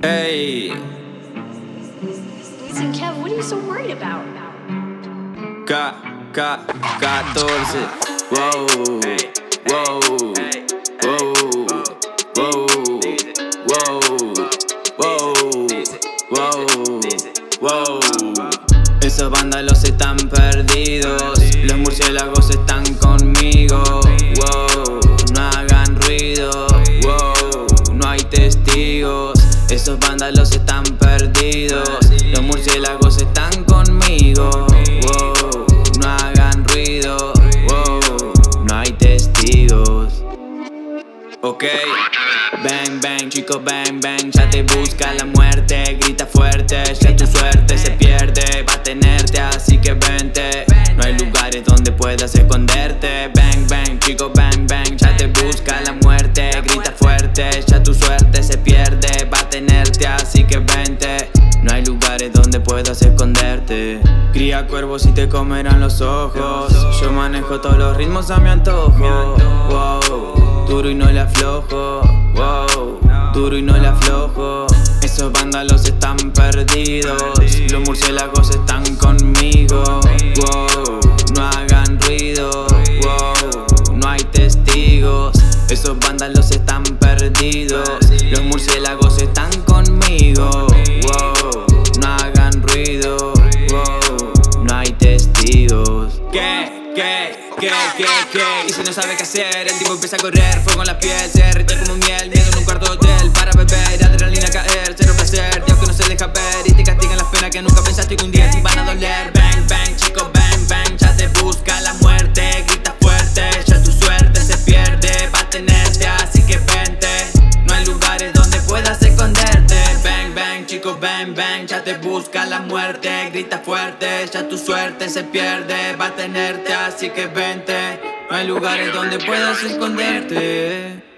Hey, Listen, Kev, what are you so worried about? K14. Wow, wow, wow, wow, wow, wow, wow. Esos vándalos están perdidos, los murciélagos están conmigo. Wow, no hagan ruido. Wow, no hay testigos. Esos vándalos están perdidos, los murciélagos están conmigo. Wow, no hagan ruido. Wow, no hay testigos. Ok, bang bang, chico, bang bang, ya te busca la muerte. Grita fuerte, ya tu suerte se pierde. Va a tenerte, así que vente. No hay lugares donde puedas esconderte. Bang bang, chico, bang bang, ya te busca la muerte. Grita fuerte, ya tu suerte se pierde. Va a tenerte, así que vente. No hay lugares donde puedas esconderte. Cría cuervos y te comerán los ojos. Yo manejo todos los ritmos a mi antojo. Wow, duro y no le aflojo. Wow, duro y no le aflojo. Esos vándalos están perdidos, los murciélagos están conmigo. Wow, no hagan ruido. Wow, no hay testigos. Esos vándalos están perdidos, los murciélagos están conmigo. Wow, no hagan ruido. Wow, no hay testigos. ¿Qué? Y si no sabe qué hacer, el tipo empieza a correr. Fuego en la piel, se derrite como miel. Miedo en un cuarto de hotel para beber, adrenalina caer, cero placer. Dios que no se deja ver y te castigan las penas que nunca pensaste que un día te iban a doler. Bang, bang, chico, bang, bang, ya te busca la muerte. Grita fuerte, ya tu suerte se pierde. Va a tenerte, así que vente. No hay lugares donde puedas esconderte. Bang, bang, chico, bang, bang, ya te busca la muerte. Grita fuerte, ya tu suerte se pierde. Va a tenerte, así que vente. No hay lugares donde puedas esconderte.